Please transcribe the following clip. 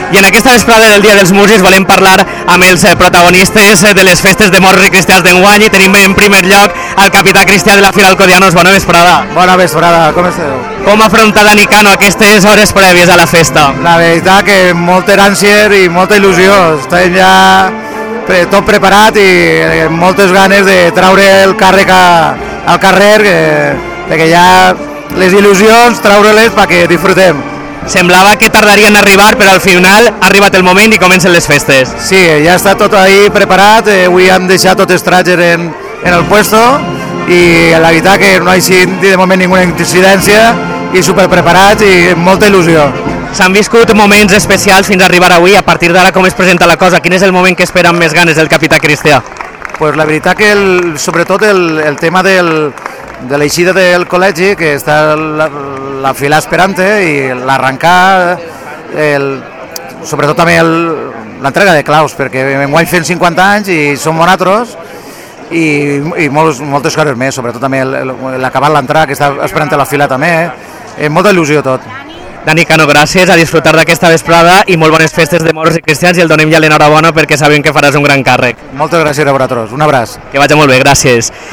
I en aquesta vesprada del Dia dels Músics volem parlar amb els protagonistes de les festes de Morros i Cristians d'enguany i tenim en primer lloc al capità Cristià de la Fira Alcodianos. Bona vesprada. Bona vesprada, com esteu? Com afronta Dani Cano aquestes hores prèvies a la festa? La veritat que molt erànsia i molta il·lusió. Estem ja tot preparat i moltes ganes de treure el càrrec al carrer, perquè ja les il·lusions treure-les perquè disfrutem. Semblava que tardarien a arribar, però al final ha arribat el moment i comencen les festes. Sí, ja està tot ahí preparat, avui hem deixat tot el tràger en el puesto i la veritat que no ha sigut de moment ninguna incidència i superpreparats i molta il·lusió. S'han viscut moments especials fins a arribar avui. A partir d'ara, com es presenta la cosa? Quin és el moment que espera amb més ganes del capità Cristià? Pues la veritat que sobretot el tema de l'eixida del col·legi, que està la fila esperant i l'arrencar, sobretot també l'entrega de claus, perquè enguany fem 50 anys i som monatros i moltes coses més, sobretot també l'acabar l'entrada, que està esperant la fila també, molta il·lusió tot. Dani Cano, gràcies, a disfrutar d'aquesta vesprada i molt bones festes de Morros i Cristians i el donem ja l'enhorabona perquè sabem que faràs un gran càrrec. Moltes gràcies a vosaltres, un abraç. Que vagi molt bé, gràcies.